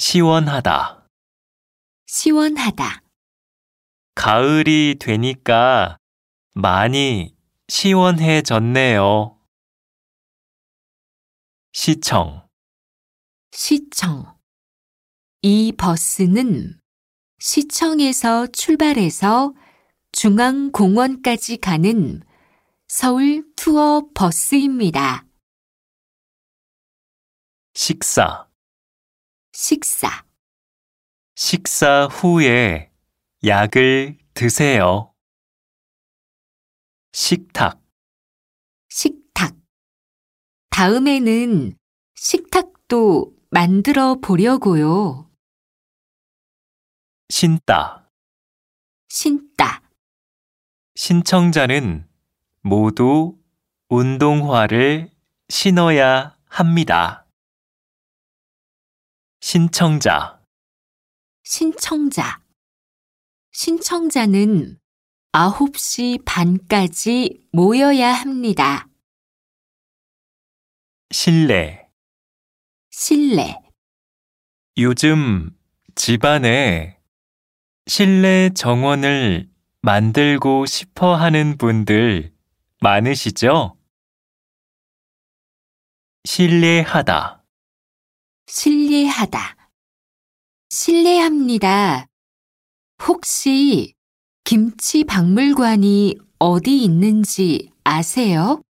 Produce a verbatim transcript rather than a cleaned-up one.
시원하다. 시원하다. 가을이 되니까 많이 시원해졌네요. 시청, 시청. 이 버스는 시청에서 출발해서 중앙공원까지 가는 서울 투어 버스입니다. 식사, 식사. 식사 후에 약을 드세요. 식탁, 식탁. 다음에는 식탁도 만들어 보려고요. 신다. 신다. 신청자는 모두 운동화를 신어야 합니다. 신청자, 신청자. 신청자는 아홉 시 반까지 모여야 합니다. 실내. 실내. 요즘 집안에 실내 정원을 만들고 싶어 하는 분들 많으시죠? 신뢰하다. 신뢰하다. 신뢰합니다. 혹시 김치 박물관이 어디 있는지 아세요?